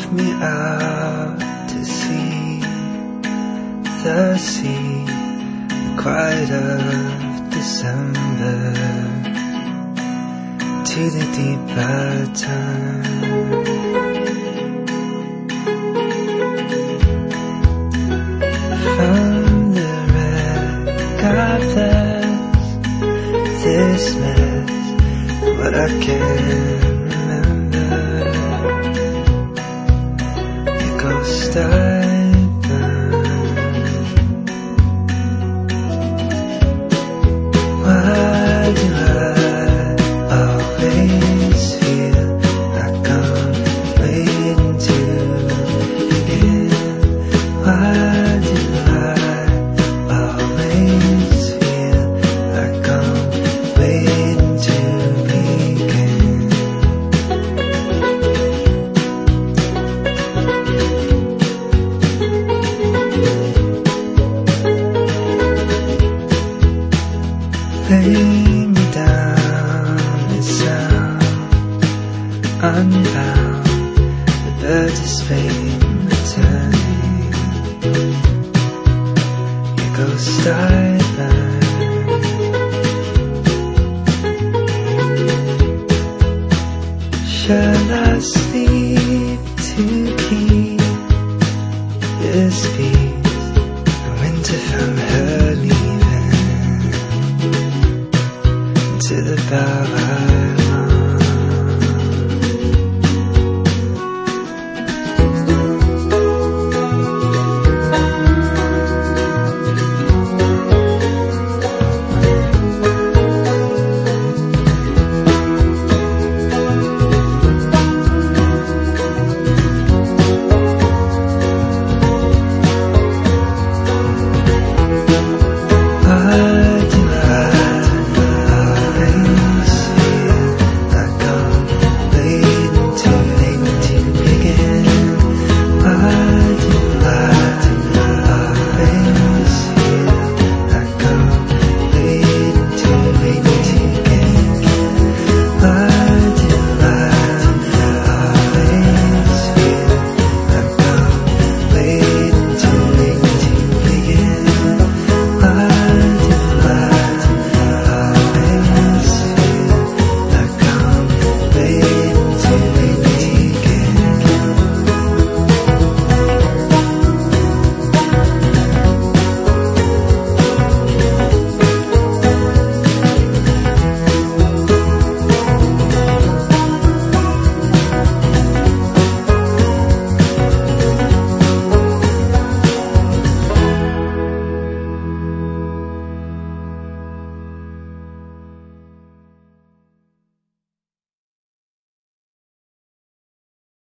me out to see the sea, the quiet of December, to the deeper turn. From the wreck of this mess, what I can remember, your ghost I burn. Why do I always feel like I'm waiting to begin? Why do I always feel like I'm waiting to begin? Lay me down and sound, unbound, the birds of Spain returning, your ghost I burn. Shall I sleep too?